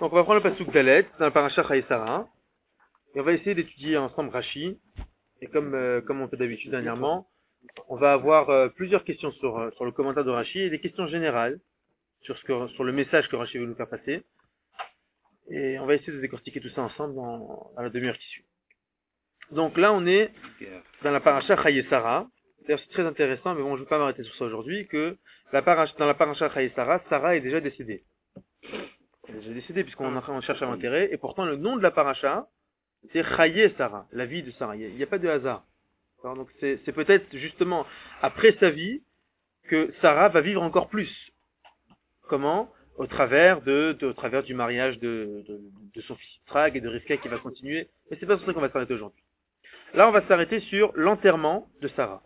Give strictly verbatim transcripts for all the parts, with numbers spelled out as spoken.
Donc on va prendre le pasuk Dalet dans la paracha Chayesara et on va essayer d'étudier ensemble Rashi. Et comme euh, comme on fait d'habitude dernièrement, on va avoir euh, plusieurs questions sur euh, sur le commentaire de Rashi et des questions générales sur ce que sur le message que Rashi veut nous faire passer. Et on va essayer de décortiquer tout ça ensemble dans, dans la demi-heure qui suit. Donc là on est dans la paracha Chayesara. D'ailleurs c'est très intéressant, mais bon je ne vais pas m'arrêter sur ça aujourd'hui, que la paracha, dans la paracha Chayesara, Sarah est déjà décédée. Elle est déjà décédée puisqu'on est en train de chercher à l'enterrer, et pourtant le nom de la paracha, c'est Chaye Sarah, la vie de Sarah. Il n'y a, a pas de hasard. Alors, donc c'est, c'est peut-être justement après sa vie que Sarah va vivre encore plus. Comment? Au travers de, de au travers du mariage de, de, de son fils Yitzhak et de Rivka qui va continuer. Mais c'est pas sur ça qu'on va s'arrêter aujourd'hui. Là, on va s'arrêter sur l'enterrement de Sarah.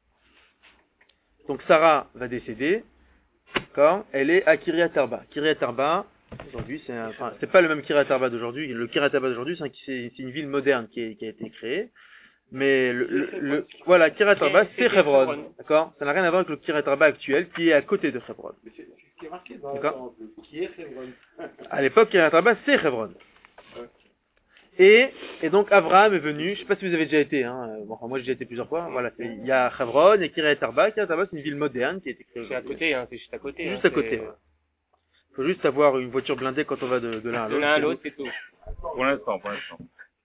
Donc Sarah va décéder. D'accord? Elle est à Kiryat Arba. Kiryat Arba, aujourd'hui, c'est, un, enfin, c'est pas le même Kiryat Arba d'aujourd'hui. Le Kiryat Arba d'aujourd'hui, c'est, un, c'est, c'est une ville moderne qui, est, qui a été créée. Mais le, le, le voilà, Kiryat Arba, c'est Hebron. D'accord? Ça n'a rien à voir avec le Kiryat Arba actuel qui est à côté de Hebron. D'accord? Qui est Hebron? À l'époque, Kiryat Arba, c'est Hebron. Et, et donc Abraham est venu, je sais pas si vous avez déjà été, hein, bon, enfin, moi j'ai déjà été plusieurs fois, voilà, il y a Hebron et Kiryat Arba. Kiryat Arba, c'est une ville moderne qui a été créée. C'est à côté, hein, c'est juste à côté. Juste hein, à côté. Il faut juste avoir une voiture blindée quand on va de, de l'un à l'autre. De l'un à l'autre, c'est tout. Pour l'instant, pour l'instant.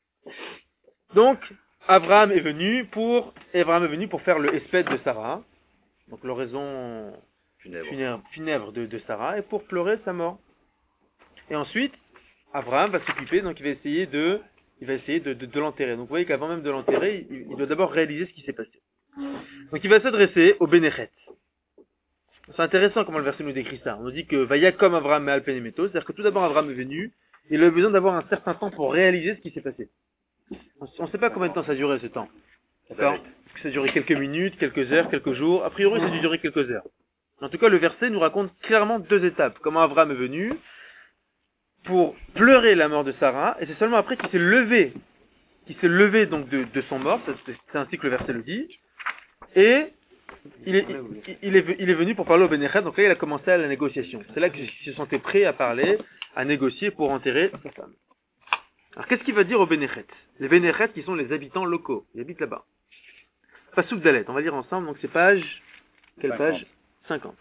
Donc, Abraham est venu pour, Abraham est venu pour faire le espèce de Sarah, donc l'oraison Funèbre. funèbre, funèbre de, de Sarah, et pour pleurer sa mort. Et ensuite, Abraham va s'occuper, donc il va essayer de, il va essayer de, de, de l'enterrer. Donc vous voyez qu'avant même de l'enterrer, il, il doit d'abord réaliser ce qui s'est passé. Donc il va s'adresser au Bénéchet. C'est intéressant comment le verset nous décrit ça. On nous dit que Vaya comme Abraham et Alpenemeto, c'est-à-dire que tout d'abord Abraham est venu, et il a besoin d'avoir un certain temps pour réaliser ce qui s'est passé. On ne sait pas combien de temps ça a duré ce temps. D'accord? Est-ce que ça a duré quelques minutes, quelques heures, quelques jours? A priori, ça a dû durer quelques heures. En tout cas, le verset nous raconte clairement deux étapes. Comment Abraham est venu pour pleurer la mort de Sarah, et c'est seulement après qu'il s'est levé, qu'il s'est levé donc de, de son mort, c'est, c'est ainsi que le verset le dit, et il est, il, il, est, il est venu pour parler au Bénéchet, donc là il a commencé à la négociation. C'est là qu'il se sentait prêt à parler, à négocier pour enterrer sa femme. Alors qu'est-ce qu'il va dire au Bénéchet? Les Bénéchet qui sont les habitants locaux, ils habitent là-bas. Pasuk Dalet, on va lire ensemble, donc c'est page, quelle page? cinquante.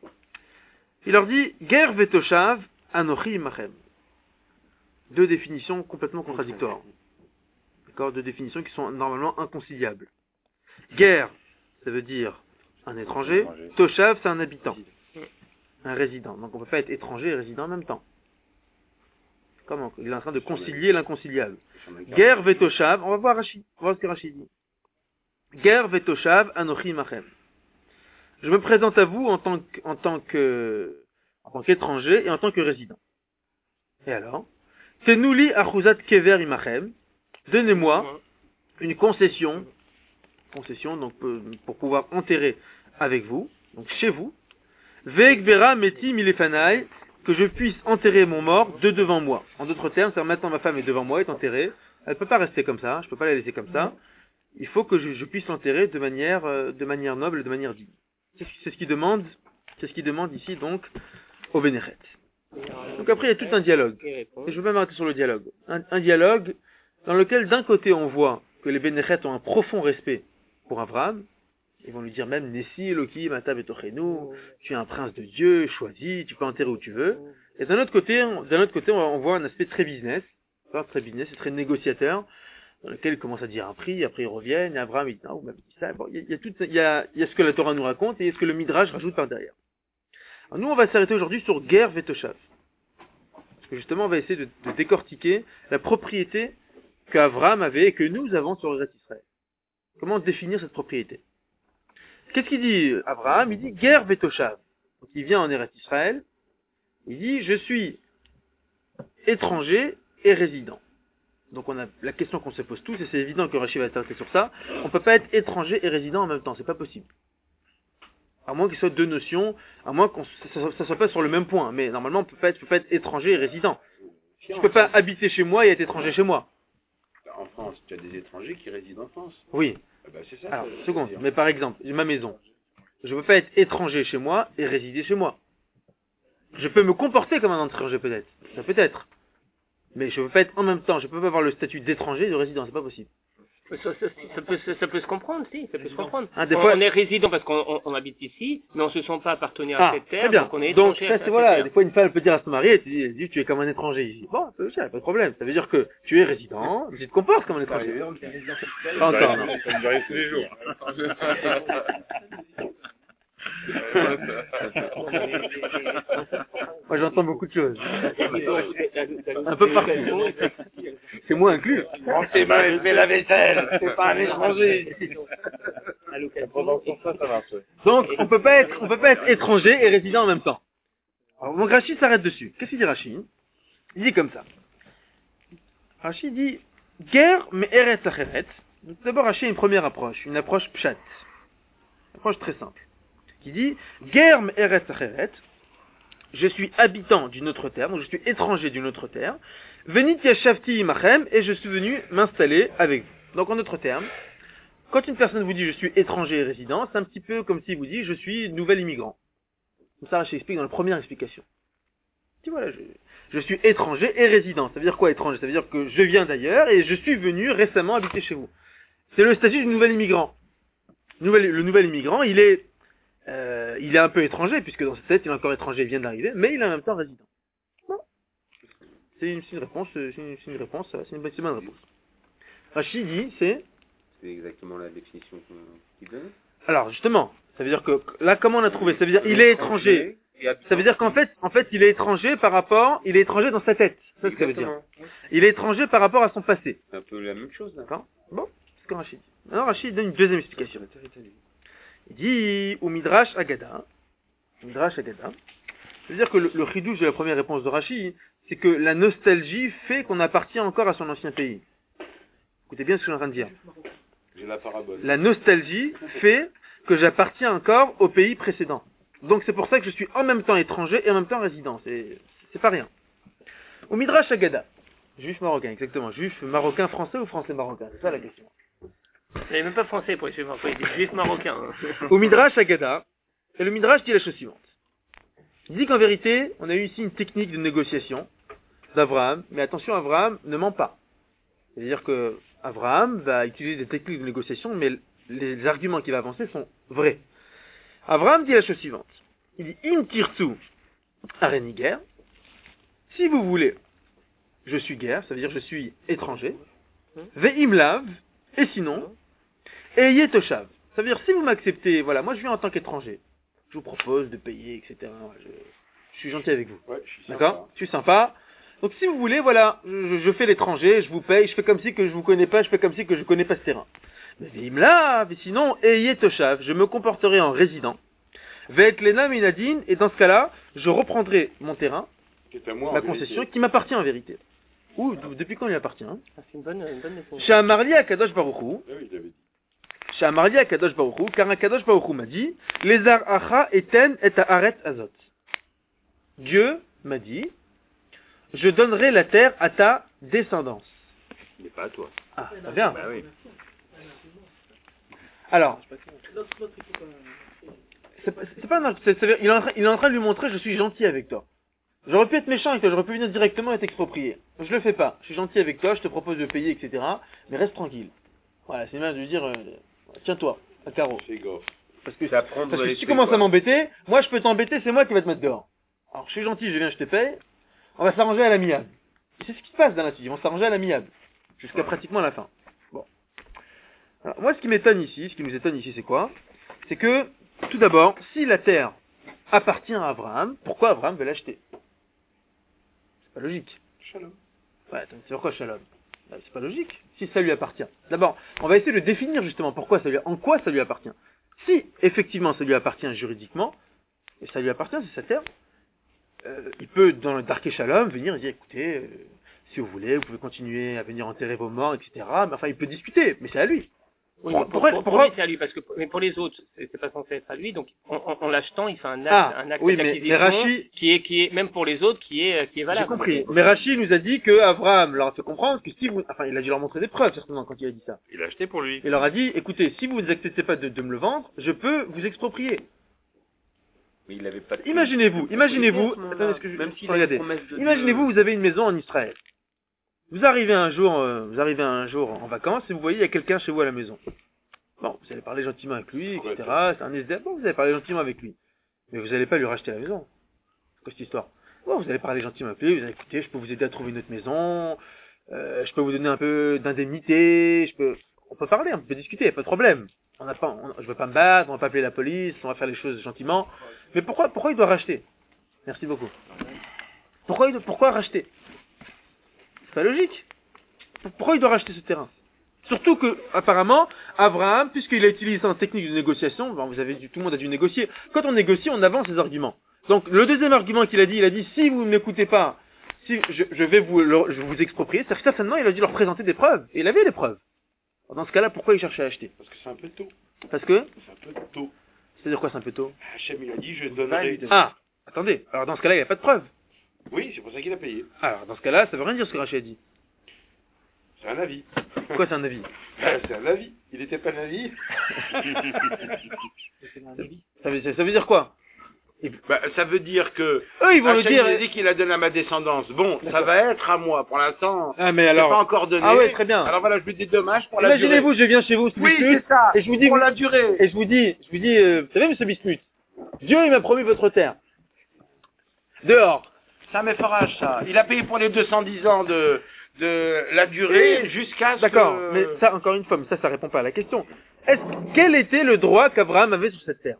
Il leur dit, Ger vetoshav anochi imachem. Deux définitions complètement contradictoires. D'accord? Deux définitions qui sont normalement inconciliables. Ger, ça veut dire un étranger. Toshav, c'est un habitant. Un résident. Donc on ne peut pas être étranger et résident en même temps. Comment? Il est en train de concilier l'inconciliable. Ger vetoshav, on va voir Rashi. On va voir ce que Rashi dit. Ger vetoshav anochi imachem. Je me présente à vous en tant que, en tant que, en tant qu'étranger et en tant que résident. Et alors? Tenouli achuzat kever imachem. Donnez-moi une concession, concession donc pour pouvoir enterrer avec vous, donc chez vous. Ve'ekbera meti milefanai, que je puisse enterrer mon mort de devant moi. En d'autres termes, c'est maintenant ma femme est devant moi, est enterrée. Elle peut pas rester comme ça, je peux pas la laisser comme ça. Il faut que je, je puisse l'enterrer de manière, euh, de manière noble et de manière digne. C'est, c'est ce qu'il demande, c'est ce qu'il demande ici donc au Bénéchet. Donc après, il y a tout un dialogue. Et je veux même m'arrêter sur le dialogue. Un, un dialogue dans lequel, d'un côté, on voit que les Bénéchet ont un profond respect pour Abraham. Ils vont lui dire même, Nessi, Elohim, Ata Betochenu, tu es un prince de Dieu, choisi, tu peux enterrer où tu veux. Et d'un autre côté, on, d'un autre côté, on voit un aspect très business, très business, c'est très négociateur, dans lequel il commence à dire un prix, après ils reviennent, et Abraham, il dit, non, vous m'avez dit ça. Bon, il y a, il y a tout, il y a, il y a ce que la Torah nous raconte, et il y a ce que le Midrash rajoute par derrière. Alors nous, on va s'arrêter aujourd'hui sur Ger Vetoshav. Parce que justement, on va essayer de, de décortiquer la propriété qu'Abraham avait et que nous avons sur le reste d'Israël. Comment définir cette propriété? Qu'est-ce qu'il dit Abraham? Il dit Ger Vetoshav. Donc il vient en Eretz Israël. Il dit, je suis étranger et résident. Donc on a la question qu'on se pose tous, et c'est évident que Rashi va s'arrêter sur ça. On ne peut pas être étranger et résident en même temps, c'est pas possible. À moins qu'il soit deux notions, à moins qu'on ça, ça soit pas sur le même point. Mais normalement, on peut pas être, peut pas être étranger et résident. Je peux pas habiter chez moi et être étranger chez moi. En France, tu as des étrangers qui résident en France. Oui. Ah bah, c'est ça. Alors, seconde. Mais par exemple, j'ai ma maison. Je ne peux pas être étranger chez moi et résider chez moi. Je peux me comporter comme un étranger peut-être. Ça peut être. Mais je peux pas être en même temps, je peux pas avoir le statut d'étranger et de résident, c'est pas possible. Ça, ça, ça peut, ça, ça peut se comprendre, si, ça peut se comprendre. Ah, des on, fois- on est résident parce qu'on on, on habite ici, mais on se sent pas appartenir Ah, à cette terre, très bien. donc on est Donc, étranger ça, à c'est cette voilà, terre. des fois, une femme peut dire à son mari, elle te dit, elle dit, tu es comme un étranger ici. Bon, ça, ça, pas de problème. Ça veut dire que tu es résident, mais tu te comportes comme un étranger. Pas encore, non. Ça nous arrive tous les jours. Moi, j'entends beaucoup de choses. Un peu partout. C'est moi inclus. Prends tes mains et fais la vaisselle. C'est pas un étranger. Pendant ce temps, ça marche. Donc, on peut pas être, on peut pas être étranger et résident en même temps. Alors, donc Rachid s'arrête dessus. Qu'est-ce qu'il dit Rachid? Il dit comme ça. Rachid dit, guerre mais eret acheret. Donc, d'abord, Rachid a une première approche, une approche pshat. Une approche très simple. Qui dit, guerre mais eret acheret. Je suis habitant d'une autre terre, donc je suis étranger d'une autre terre. Venit yashavti imachem, et je suis venu m'installer avec vous. Donc en d'autres termes, quand une personne vous dit je suis étranger et résident, c'est un petit peu comme s'il vous dit je suis nouvel immigrant. Comme ça, Rachid explique dans la première explication. Il dit voilà, je, je suis étranger et résident. Ça veut dire quoi étranger? Ça veut dire que je viens d'ailleurs et je suis venu récemment habiter chez vous. C'est le statut du nouvel immigrant. Nouvel- le nouvel immigrant, il est Euh, il est un peu étranger, puisque dans cette tête, il est encore étranger, il vient d'arriver, mais il est en même temps résident. Bon. C'est une, c'est une réponse, c'est une, c'est une réponse, c'est une bonne, c'est une bonne réponse. Rachid dit, c'est... C'est exactement la définition qu'on- qu'il donne. Alors, justement, ça veut dire que, là, comment on a trouvé? Ça veut dire, il est étranger. Ça veut dire qu'en fait, en fait, il est étranger par rapport, il est étranger dans sa tête. C'est ça que ça veut dire. Il est étranger par rapport à son passé. C'est un peu la même chose, là. D'accord? Bon, c'est ce que Rachid dit. Alors, Rachid donne une deuxième explication. Il dit, ou Midrash Agada, Midrash Agada, c'est-à-dire que le, le chidouche de la première réponse de Rashi, c'est que la nostalgie fait qu'on appartient encore à son ancien pays. Écoutez bien ce que je suis en train de dire. J'ai la parabole. La nostalgie fait que j'appartiens encore au pays précédent. Donc c'est pour ça que je suis en même temps étranger et en même temps résident. C'est, c'est pas rien. Ou Midrash Agada, juif marocain, exactement. Juif marocain français ou français marocain? C'est ça la question. Il n'est même pas français pour les juifs marocains, il est juif marocain. hein. Au Midrash Agada, et le Midrash dit la chose suivante. Il dit qu'en vérité, on a eu ici une technique de négociation d'Abraham, mais attention, Abraham ne ment pas. C'est-à-dire que Abraham va utiliser des techniques de négociation, mais les arguments qu'il va avancer sont vrais. Abraham dit la chose suivante. Il dit, Im tirtu areni guerre. Si vous voulez, je suis guerre, ça veut dire je suis étranger. Ve'im lav, et sinon, ayez toshav. Ça veut dire, si vous m'acceptez, voilà, moi je viens en tant qu'étranger. Je vous propose de payer, et cetera. Je, je suis gentil avec vous. Ouais, je suis sympa. D'accord? Je suis sympa. Donc si vous voulez, voilà, je, je fais l'étranger, je vous paye, je fais comme si que je vous connais pas, je fais comme si que je connais pas ce terrain. Mais il me l'a, mais sinon, ayez toshav, je me comporterai en résident. Ve'et lena minadin, et dans ce cas-là, je reprendrai mon terrain, C'est à moi, en ma vérité. concession, qui m'appartient en vérité. Ou d- depuis quand il m'appartient, hein? Ah, c'est une bonne, une bonne définition. Chez Amarli à Kadosh Baruch Hu, Ah oui, je l'avais dit. chez Amarli à Kadosh Baruch Hu, car un Kadosh Baruch Hu m'a dit, les acha eten et haaret azot. Dieu m'a dit, je donnerai la terre à ta descendance. Mais pas à toi. Ah, ça bien. Bah oui. Alors, c'est pas, c'est pas un- c'est- c'est- il, est en train, il est en train de lui montrer, je suis gentil avec toi. J'aurais pu être méchant avec toi, j'aurais pu venir directement et t'exproprier. Je le fais pas. Je suis gentil avec toi, je te propose de payer, et cetera. Mais reste tranquille. Voilà, c'est bien de lui dire, euh, tiens-toi, à carreau. Fais gaffe. Parce que, C'est à prendre parce que dans si les tu faits, commences quoi. à m'embêter, moi je peux t'embêter, c'est moi qui vais te mettre dehors. Alors je suis gentil, je viens, je te paye. On va s'arranger à l'amiable. Et c'est ce qui se passe dans la suite, ils vont s'arranger à l'amiable. Jusqu'à pratiquement la fin. Bon. Alors, moi ce qui m'étonne ici, ce qui nous étonne ici, c'est quoi? C'est que, tout d'abord, si la terre appartient à Abraham, pourquoi Abraham veut l'acheter? C'est pas logique. Shalom. Ouais, attends, c'est pourquoi Shalom? Bah, c'est pas logique, si ça lui appartient. D'abord, on va essayer de définir justement pourquoi ça lui, en quoi ça lui appartient. Si, effectivement, ça lui appartient juridiquement, et ça lui appartient, c'est sa terre, euh, il peut, dans le Darké Shalom, venir et dire, écoutez, euh, si vous voulez, vous pouvez continuer à venir enterrer vos morts, et cetera. Mais enfin, il peut discuter, mais c'est à lui. Oui, Pour- mais pour, pourquoi- pour, pour pourquoi- lui, c'est à lui, parce que mais pour les autres, c'est c'est pas censé être à lui, donc en, en, en l'achetant, il fait un acte, Ah, un acte oui, mais- d'acquisition mais Rachi- qui est, qui est, même pour les autres, qui est, qui est J'ai valable. compris. Mais Rachid nous a dit que Abraham leur a fait comprendre que si vous, enfin, il a dû leur montrer des preuves, certainement, quand il a dit ça. Il a acheté pour lui. Il leur a dit, écoutez, si vous n'acceptez pas de, de me le vendre, je peux vous exproprier. Mais il avait pas de... Imaginez-vous, imaginez-vous, attendez, est-ce que je- Même s'il a regardez. une promesse de Imaginez-vous, vous avez une maison en Israël. Vous arrivez un jour, euh, vous arrivez un jour en vacances et vous voyez il y a quelqu'un chez vous à la maison. Bon, vous allez parler gentiment avec lui, et cetera. C'est un S D F. Bon, vous allez parler gentiment avec lui. Mais vous n'allez pas lui racheter la maison. C'est quoi cette histoire? Bon, vous allez parler gentiment avec lui, vous allez écouter, je peux vous aider à trouver une autre maison, euh, je peux vous donner un peu d'indemnité, je peux, on peut parler, on peut discuter, pas de problème. On n'a pas, on, je veux pas me battre, on va pas appeler la police, on va faire les choses gentiment. Mais pourquoi, pourquoi il doit racheter? Merci beaucoup. Pourquoi il doit, pourquoi racheter? C'est pas logique. Pourquoi il doit racheter ce terrain? Surtout que, apparemment, Abraham, puisqu'il a utilisé en technique de négociation, bon, vous avez dû, tout le monde a dû négocier. Quand on négocie, on avance les arguments. Donc, le deuxième argument qu'il a dit, il a dit, si vous ne m'écoutez pas, si je, je vais vous, le, je vais vous exproprier, c'est-à-dire que certainement, il a dû leur présenter des preuves. Et il avait des preuves. Dans ce cas-là, pourquoi il cherchait à acheter? Parce que c'est un peu tôt. Parce que? C'est un peu tôt. C'est-à-dire quoi, c'est un peu tôt? Hachem, il a dit, je donnerai. Ah, attendez. Alors, dans ce cas-là, il n'y a pas de preuve. Oui, c'est pour ça qu'il a payé. Alors, dans ce cas-là, ça veut rien dire ce que Rachid a dit. C'est un avis. Quoi, c'est un avis? Ben, c'est un avis. Il n'était pas un avis. ça, veut, ça veut dire quoi? Ben, ça veut dire que... Eux, ils vont le Hachem, dire. il a dit qu'il a donné à ma descendance. Bon, ça va être à moi. Pour l'instant, Ah, mais c'est alors. pas encore donné. Ah ouais, très bien. Alors voilà, je lui dis dommage pour la durée. Imaginez-vous, je viens chez vous, ce Oui, Bismuth, c'est ça. et je vous dis, pour vous- la durée. et je vous dis, je vous dis, euh, vous savez, monsieur Bismuth, Dieu, il m'a promis votre terre. Dehors. C'est un méforage, ça. Il a payé pour les deux cent dix ans de, de la durée Et- jusqu'à ce D'accord, que... mais ça, encore une fois, mais ça, ça répond pas à la question. Est-ce, quel était le droit qu'Abraham avait sur cette terre?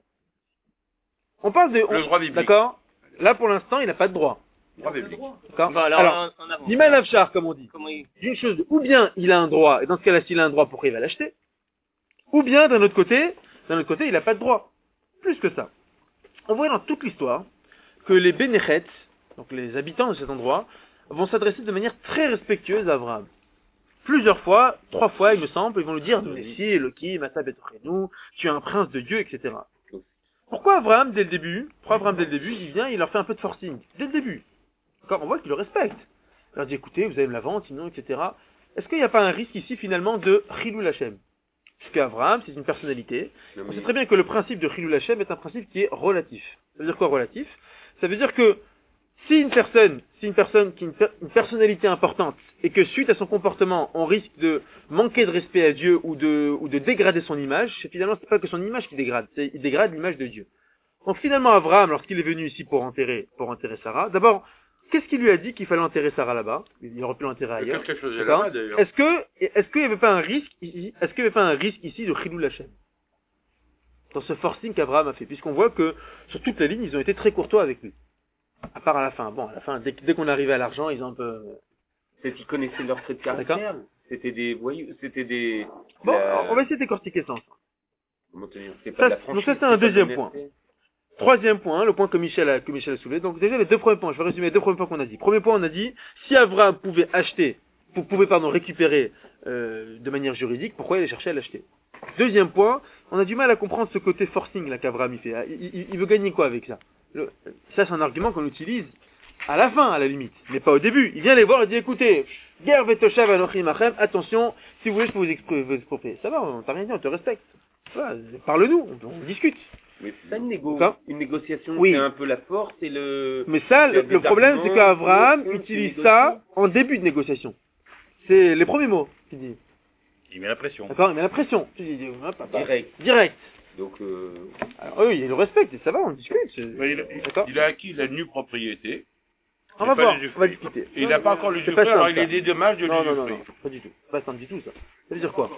On parle de... on- Le droit biblique. D'accord? Là, pour l'instant, il n'a pas de droit. Droit biblique. D'accord? Bon, alors, Alors, en, en avant. Dimal Avchar, comme on dit. Comment il... D'une chose, ou bien il a un droit, et dans ce cas-là, s'il a un droit, pourquoi il va l'acheter? Ou bien, d'un autre côté, d'un autre côté, il n'a pas de droit. Plus que ça. On voit dans toute l'histoire que les Bénéchets, donc les habitants de cet endroit, vont s'adresser de manière très respectueuse à Abraham. Plusieurs fois, trois fois, il me semble, ils vont lui dire, si, Elohim, Mata Betorenu, tu es un prince de Dieu, et cetera. Pourquoi Abraham, dès le début, pourquoi Abraham, dès le début, il vient, il leur fait un peu de forcing? Dès le début. D'accord, on voit qu'il le respecte. Il leur dit, écoutez, vous allez me la vendre, sinon, et cetera. Est-ce qu'il n'y a pas un risque ici, finalement, de Chilul Hashem? Puisque Abraham, c'est une personnalité. On sait très bien que le principe de Chilul Hashem est un principe qui est relatif. Ça veut dire quoi, relatif? Ça veut dire que, si une personne, si une personne qui a une, per- une personnalité importante, et que suite à son comportement, on risque de manquer de respect à Dieu ou de, ou de dégrader son image, c'est finalement, c'est pas que son image qui dégrade, c'est, il dégrade l'image de Dieu. Donc finalement, Abraham, lorsqu'il est venu ici pour enterrer, pour enterrer Sarah, d'abord, qu'est-ce qu'il lui a dit qu'il fallait enterrer Sarah là-bas? Il aurait pu l'enterrer ailleurs. Qu'est-ce que je faisais D'accord? là-bas, d'ailleurs? Est-ce que, est-ce qu'il n'y avait pas un risque ici, est-ce qu'il n'y avait pas un risque ici de Chilul Hashem? Dans ce forcing qu'Abraham a fait, puisqu'on voit que, sur toute la ligne, ils ont été très courtois avec lui. À part à la fin. Bon, à la fin, dès, dès qu'on arrivait à l'argent, ils ont un peu... C'est qu'ils connaissaient leur trait de caractère. C'était des voyous, c'était des... Bon, la- on va essayer de décortiquer ça ensemble. Comment te dire, c'est Ça, pas de la donc franchise, ça, c'est un pas de deuxième l'honnêteté. Troisième point, le point que Michel a, que Michel a soulevé. Donc déjà, les deux premiers points, je vais résumer les deux premiers points qu'on a dit. Premier point, on a dit, si Abraham pouvait acheter, pou- pouvait, pardon, récupérer euh, de manière juridique, pourquoi il allait chercher à l'acheter? Deuxième point, on a du mal à comprendre ce côté forcing là qu'Abraham il fait. Il, il- il veut gagner quoi avec ça? Le- Ça, c'est un argument qu'on utilise à la fin, à la limite, mais pas au début. Il vient les voir et dit, écoutez, guerre vetoshav anochim achem, attention, si vous voulez, je peux vous expro- vous exproprier. Ça va, on t'a rien dit, on te respecte. Voilà, parle-nous, on, on discute. Mais c'est ça une, négo... D'accord. une négociation, Oui. c'est un peu la force et le... Mais ça, Il y a le, des le problème, c'est arguments, qu'Abraham pour, utilise pour ça en début de négociation. C'est les premiers mots qu'il dit. Il met la pression. D'accord? Il met la pression. Tu dis, hop, hop, hop. Direct. Direct. Donc, euh... Alors, eux, ils le respectent, et ça va, on discute. c'est- Ouais, il, a, D'accord? il a acquis la nue propriété. On Il va pas voir, le on va usufruit. discuter. Et il n'a pas encore le C'est pas usufruit, alors simple, il est ça. des dommages de Non, non, non, l'usufruit. non, pas du tout. C'est pas simple du tout, ça. Ça veut dire quoi?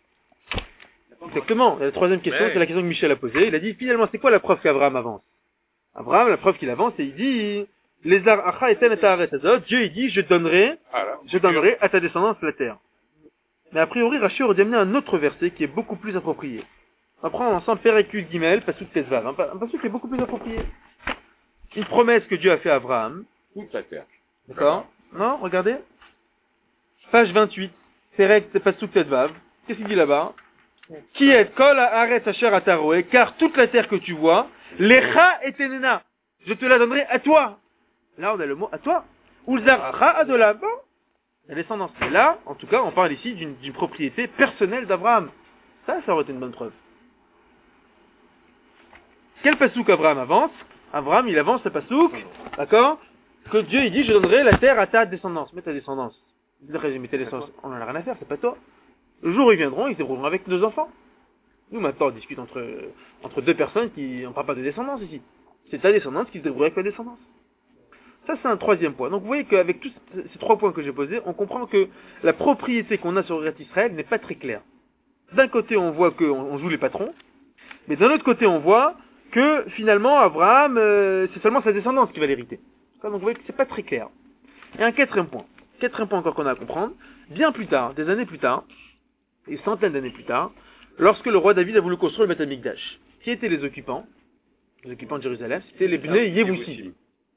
Exactement. Et la troisième question, Ouais. c'est la question que Michel a posée. Il a dit, finalement, c'est quoi la preuve qu'Abraham avance? Abraham, la preuve qu'il avance, c'est il dit, les aracha eten et haaretz hazot, Dieu, il dit, je donnerai, Voilà. je donnerai à ta descendance la terre. Mais a priori, Rashi aurait dû amener un autre verset qui est beaucoup plus approprié. On va prendre ensemble Perekul Gimel, Pasuk Tezvav. Un pa- un pasuk qui est beaucoup plus approprié. Une promesse que Dieu a fait à Abraham. Toute la terre. D'accord? Non? Regardez. Page vingt-huit. Perek Pasuk Tezvav. Qu'est-ce qu'il dit là-bas? Qui est kol haaretz asher ataroé, car toute la terre que tu vois, lecha et tenena. Je te la donnerai à toi. Là, on a le mot à toi. Ulzaracha adolam. Bon. La descendance. Et là, en tout cas, on parle ici d'une d'une propriété personnelle d'Abraham. Ça, ça aurait été une bonne preuve. Quel pasouk Abraham avance? Abraham, il avance le pasouk, d'accord? Que Dieu, il dit, je donnerai la terre à ta descendance. Mais ta descendance. Mais tes descendants, on en a rien à faire, c'est pas toi. Le jour où ils viendront, ils se débrouilleront avec nos enfants. Nous, maintenant, on discute entre, entre deux personnes qui, on parle pas de descendance ici. C'est ta descendance qui se débrouille avec ta descendance. Ça, c'est un troisième point. Donc, vous voyez qu'avec tous ces trois points que j'ai posés, on comprend que la propriété qu'on a sur Eretz Israël n'est pas très claire. D'un côté, on voit qu'on on joue les patrons, mais d'un autre côté, on voit que, finalement, Abraham, euh, c'est seulement sa descendance qui va l'hériter. Donc, vous voyez que c'est pas très clair. Et un quatrième point. Quatrième point encore qu'on a à comprendre. Bien plus tard, des années plus tard, des centaines d'années plus tard, lorsque le roi David a voulu construire le Beth Amikdash, qui étaient les occupants? Les occupants de Jérusalem, c'était les Bnei Yevoussi.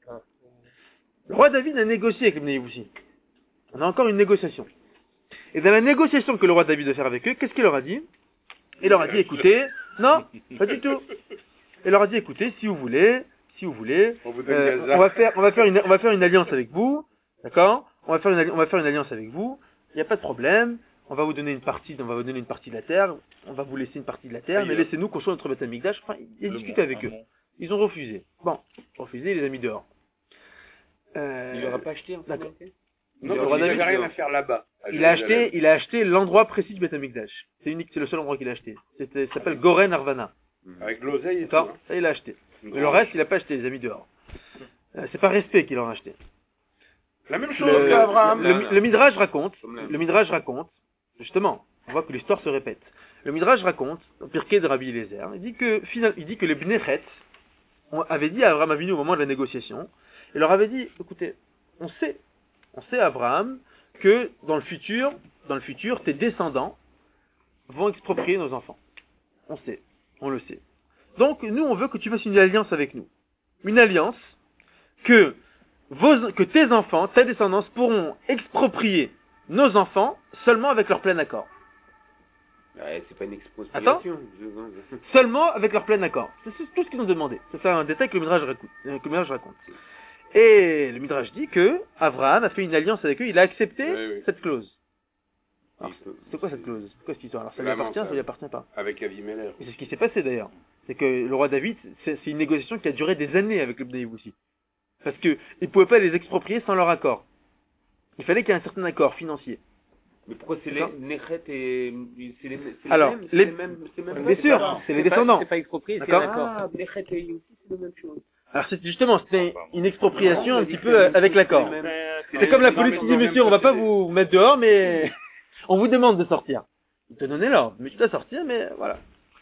Le roi David a négocié avec les Bnei Yevoussi. On a encore une négociation. Et dans la négociation que le roi David a faire avec eux, qu'est-ce qu'il leur a dit? Il leur a dit, écoutez, non, pas du tout. Il leur a dit, écoutez, si vous voulez, si vous voulez, On vous donne euh, Gaza. on va faire, on va faire une, on va faire une alliance avec vous, d'accord? On va faire une, alli- on va faire une alliance avec vous. Il n'y a pas de problème. On va vous donner une partie, on va vous donner une partie de la terre. On va vous laisser une partie de la terre, mais laissez-nous construire notre Beth Amikdash. Enfin, il a discuté avec eux. Ils ont refusé. Bon, refusé, il les a mis dehors. Euh, Il n'aura pas acheté en fait. d'accord. Non, Le il roi n'avait David, rien à faire là-bas. à Il a Jérusalem. acheté, il a acheté l'endroit précis du Beth Amikdash. C'est unique, c'est le seul endroit qu'il a acheté. C'était, ça s'appelle Goren Arvana. Avec de l'oseille et tout. D'accord? hein. Ça, il a acheté. Une Mais le grande- reste, il a pas acheté, il les a mis dehors. Euh, c'est pas respect qu'il en a acheté. La même chose Le, qu'Abraham. le, le, le Midrash raconte, Comme la- le Midrash raconte, justement, on voit que l'histoire se répète. Le Midrash raconte, au Pirkei de Rabbi Eliezer, il dit que, final, il dit que les Bnei Chet on avait dit à Abraham Avinu au moment de la négociation, il leur avait dit, écoutez, on sait, on sait Abraham, que dans le futur, dans le futur, tes descendants vont exproprier nos enfants. On sait, on le sait. Donc, nous, on veut que tu fasses une alliance avec nous. Une alliance que vos, que tes enfants, tes descendants pourront exproprier nos enfants seulement avec leur plein accord. Ouais, c'est pas une expropriation. Attends. Je- Seulement avec leur plein accord. C'est c'est tout ce qu'ils ont demandé. C'est ça un détail que le Midrash raconte. euh, que le Midrash raconte. Et le Midrash dit que Abraham a fait une alliance avec eux, il a accepté Oui, oui. cette clause. Alors, Il peut- c'est quoi cette clause? C'est quoi cette histoire? Alors ça lui Vraiment, appartient, ça ça. lui appartient pas. Avec Avimelech. Et c'est ce qui s'est passé d'ailleurs. C'est que le roi David, c'est c'est une négociation qui a duré des années avec le Bnei Yevoussi. Parce que il pouvait pas les exproprier sans leur accord. Il fallait qu'il y ait un certain accord financier. Mais pourquoi c'est les D'accord. Nechet et c'est les, c'est les Alors, mêmes, c'est les- les mêmes, c'est les mêmes Bien c'est sûr, pas- c'est les pas- descendants. C'est pas exproprié, c'est D'accord. d'accord. Ah, Nechet et Yossi, c'est la même chose. Alors c'est justement, c'était une expropriation Non, un on a petit dit peu que euh, c'est avec les l'accord. mêmes. C'est comme la Non, police mais qui dans dit, le même monsieur, on va pas procédé. vous mettre dehors, mais on vous demande de sortir. Il te donnait l'ordre, mais tu dois sortir, mais voilà.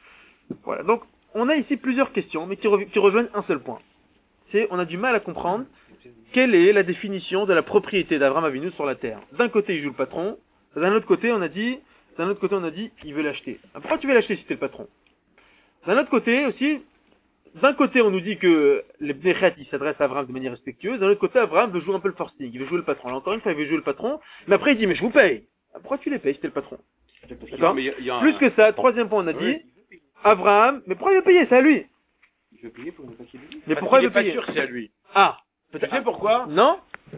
Voilà, donc on a ici plusieurs questions, mais qui, rev- qui rejoignent un seul point. C'est, on a du mal à comprendre quelle est la définition de la propriété d'Abraham Avinu sur la terre. D'un côté, il joue le patron, d'un autre côté, on a dit, d'un autre côté, on a dit, il veut l'acheter. Ah, pourquoi tu veux l'acheter si t'es le patron? D'un autre côté aussi, d'un côté, on nous dit que les Bnei Chet, ils s'adressent à Abraham de manière respectueuse. D'un autre côté, Abraham veut jouer un peu le forcing. Il veut jouer le patron. Alors, encore une fois, il veut jouer le patron. Mais après, il dit, mais je vous paye. Ah, pourquoi tu les payes si t'es le patron? D'accord? Mais il y a- il y a un- Plus que ça, troisième point, on a dit, Abraham, mais pourquoi il veut payer? C'est à lui. Il veut payer pour ne pas qu'il ait dit. Mais Parce pourquoi il qu'il veut est pas payer? sûr que c'est à lui. Ah. Tu sais pourquoi? Non?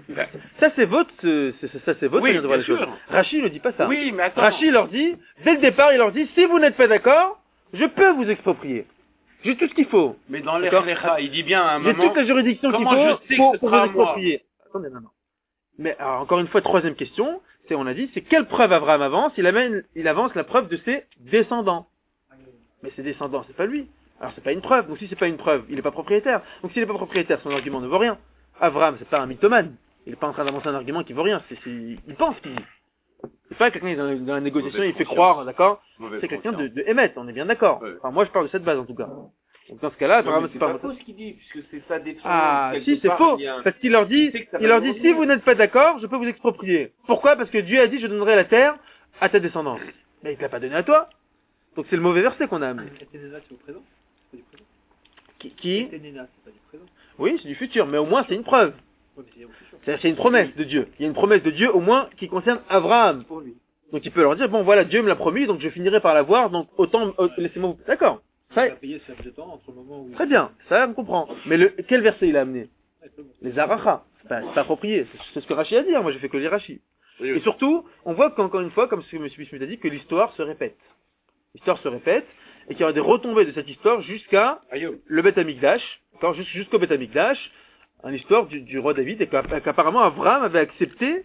Ça, c'est votre, euh, c'est- c'est- ça, c'est votre Oui, manière de voir bien les choses. sûr. Rachid ne dit pas ça. Oui, mais attends. Rachid leur dit, dès le départ, il leur dit, si vous n'êtes pas d'accord, je peux vous exproprier. J'ai tout ce qu'il faut. Mais dans D'accord. l'Echlecha, il dit bien à un J'ai moment. toute la juridiction qu'il comment faut je sais que pour, ce pour sera vous à moi? exproprier. Attendez, non, non. Mais alors, encore une fois, troisième question, c'est, on a dit, c'est quelle preuve Abraham avance? Il amène, il avance la preuve de ses descendants. Mais ses descendants, c'est pas lui. Alors c'est pas une preuve. Donc si c'est pas une preuve, il est pas propriétaire. Donc s'il est pas propriétaire, son argument ne vaut rien. Abraham, c'est pas un mythomane. Il est pas en train d'avancer un argument qui vaut rien. C'est, c'est- il pense qu'il dit. C'est pas quelqu'un qui est dans, dans la négociation, Mauvaise il fait conscience. croire, d'accord? Mauvaise C'est quelqu'un de, conscience. de émettre, on est bien d'accord. Ouais. Enfin, moi je parle de cette base en tout cas. Donc dans ce cas-là, Non, Abraham, mais c'est c'est pas pas faux ce qu'il dit, puisque c'est sa défense. Ah, quelque si, c'est part, faux. il y a un- Parce qu'il leur dit, Il sait que ça il va leur dit, revenir. si vous n'êtes pas d'accord, je peux vous exproprier. Pourquoi? Parce que Dieu a dit, je donnerai la terre à ta descendance. Mais il te l'a pas donné à toi. Donc c'est le mauvais verset qu'on a amené. Ténéna, c'est au présent? C'est pas du présent. Qui, qui Ténéna, c'est pas du présent. Oui, c'est du futur, mais au moins c'est une preuve. Ouais, mais c'est au futur. C'est-à-dire c'est une promesse de Dieu. Il y a une promesse de Dieu au moins qui concerne Abraham. Pour lui. Donc il peut leur dire, bon voilà, Dieu me l'a promis, donc je finirai par l'avoir, donc autant, euh, laissez-moi vous... D'accord. Ça, Il va payer ce laps de temps entre le moment où. très bien, ça on comprend. Mais le, quel verset il a amené? Ouais, c'est bon. Les arachas. C'est pas, c'est pas approprié. C'est, c'est ce que Rachid a dit, hein. Moi j'ai fait que les Rachid. Oui, Et oui. surtout, on voit qu'encore une fois, comme ce que M. Bismuth a dit, que l'histoire se répète. L'histoire se répète, et qu'il y aura des retombées de cette histoire jusqu'à Aïe. le Beth Amikdash, d'accord, jus- jusqu'au Beth Amikdash, une histoire du, du roi David, et qu'a- qu'apparemment Abraham avait accepté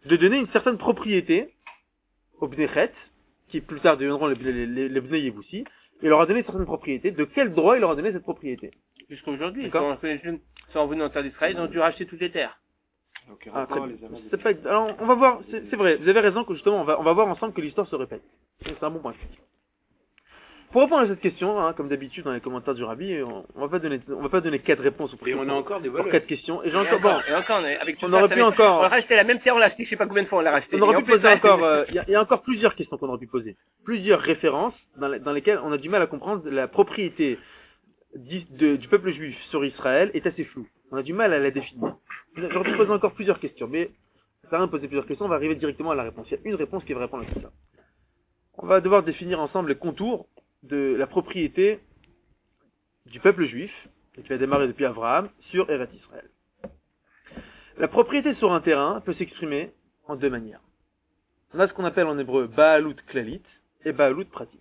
de donner une certaine propriété aux Bnechet, qui plus tard deviendront les, les, les, les Bnei Yevoussi, il leur a donné une certaine propriété. De quel droit il leur a donné cette propriété? Jusqu'à aujourd'hui, D'accord. quand les jeunes sont venus en terre d'Israël, ils ont dû racheter toutes les terres. Donc, Ah, très rapport, bien. les amants C'est pas... Alors, on va voir, c'est c'est vrai, vous avez raison que justement, on va, on va voir ensemble que l'histoire se répète. C'est un bon point. Pour répondre à cette question, hein, comme d'habitude dans les commentaires du Rabbi, on, on va pas donner, on va pas donner quatre réponses pour, Et on a encore des pour voleurs. quatre questions. Et j'ai Et encore, bon, encore, et encore, on est- avec tout on ça, aurait ça pu va- encore- On a racheté la même terre, on l'a acheté, je sais pas combien de fois on l'a racheté. on aurait Et en pu plus, poser ça- encore, euh, il y, a- il y a encore plusieurs questions qu'on aurait pu poser. Plusieurs références dans, les- dans lesquelles on a du mal à comprendre la propriété d'Is- de- du peuple juif sur Israël est assez floue. On a du mal à la définir. J'aurais pu poser encore plusieurs questions, mais ça sert à rien de poser plusieurs questions, on va arriver directement à la réponse. Il y a une réponse qui va répondre à tout ça. On va devoir définir ensemble les contours de la propriété du peuple juif, et qui va démarrer depuis Abraham, sur Eretz Israël. La propriété sur un terrain peut s'exprimer en deux manières. On a ce qu'on appelle en hébreu Baalut Klalit et Baalut Pratit.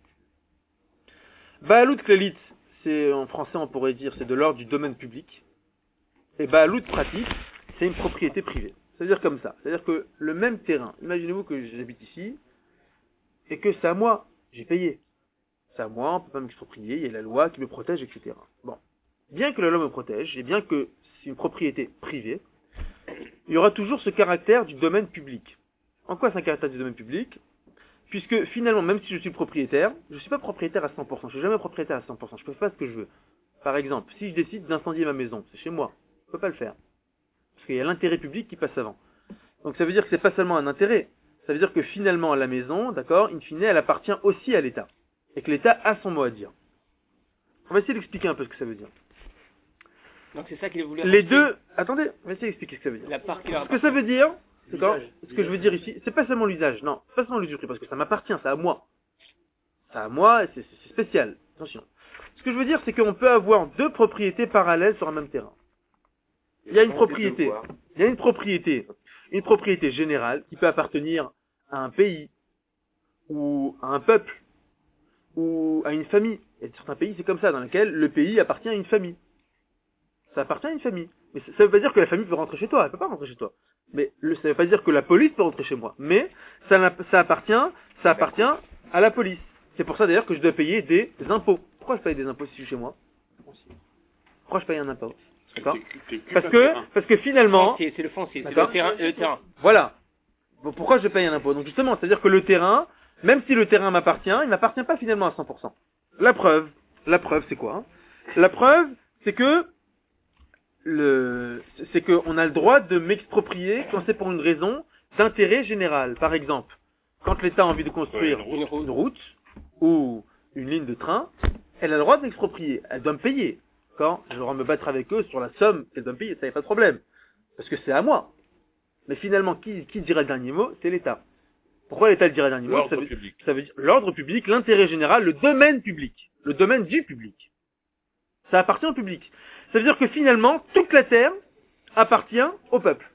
Baalut Klalit, c'est en français on pourrait dire c'est de l'ordre du domaine public, et Baalut Pratit, c'est une propriété privée. C'est-à-dire comme ça, c'est-à-dire que le même terrain, imaginez-vous que j'habite ici, et que c'est à moi, j'ai payé. C'est à moi, on peut pas m'exproprier, il y a la loi qui me protège, et cetera. Bon. Bien que la loi me protège, et bien que c'est une propriété privée, il y aura toujours ce caractère du domaine public. En quoi c'est un caractère du domaine public? Puisque finalement, même si je suis propriétaire, je ne suis pas propriétaire à cent pour cent, je ne suis jamais propriétaire à cent pour cent, je peux faire ce que je veux. Par exemple, si je décide d'incendier ma maison, c'est chez moi, je ne peux pas le faire. Parce qu'il y a l'intérêt public qui passe avant. Donc ça veut dire que c'est pas seulement un intérêt, ça veut dire que finalement la maison, d'accord, in fine, elle appartient aussi à l'État. Et que l'État a son mot à dire. On va essayer d'expliquer un peu ce que ça veut dire. Donc c'est ça qu'il voulait Les racheter. deux, attendez, on va essayer d'expliquer ce que ça veut dire. La part qu'il a Ce que ça veut dire, d'accord, L'usage. ce que je veux dire ici, c'est pas seulement l'usage, non, c'est pas seulement l'usufruit, parce que ça m'appartient, c'est à moi. C'est à moi, et c'est c'est spécial. Attention. Ce que je veux dire, c'est qu'on peut avoir deux propriétés parallèles sur un même terrain. Il y a une propriété, il y a une propriété, une propriété générale qui peut appartenir à un pays, ou à un peuple, ou à une famille. Il y a certains pays, c'est comme ça, dans lesquels le pays appartient à une famille. Ça appartient à une famille. Mais ça ne veut pas dire que la famille peut rentrer chez toi, elle peut pas rentrer chez toi. Mais le, ça ne veut pas dire que la police peut rentrer chez moi. Mais ça, n'a- ça appartient, ça appartient à la police. C'est pour ça d'ailleurs que je dois payer des, des impôts. Pourquoi je paye des impôts si je suis chez moi? Pourquoi je paye un impôt? D'accord? Parce que, parce que finalement, C'est c'est le foncier, c'est D'accord. le terrain. Le terrain. voilà. Bon, pourquoi je paye un impôt? Donc justement, c'est-à-dire que le terrain, même si le terrain m'appartient, il m'appartient pas finalement à cent pour cent. La preuve, la preuve c'est quoi hein? La preuve, c'est que le, c'est que on a le droit de m'exproprier quand c'est pour une raison d'intérêt général. Par exemple, quand l'État a envie de construire Une route. une route ou une ligne de train, elle a le droit de m'exproprier. Elle doit me payer. Quand je dois me battre avec eux sur la somme qu'elle doit me payer, ça n'y a pas de problème. Parce que c'est à moi. Mais finalement, qui, qui dirait le dernier mot? C'est l'État. Pourquoi l'État dirait le dernier mot? Ça veut, ça veut dire l'ordre public, l'intérêt général, le domaine public. Le domaine du public. Ça appartient au public. Ça veut dire que finalement, toute la terre appartient au peuple.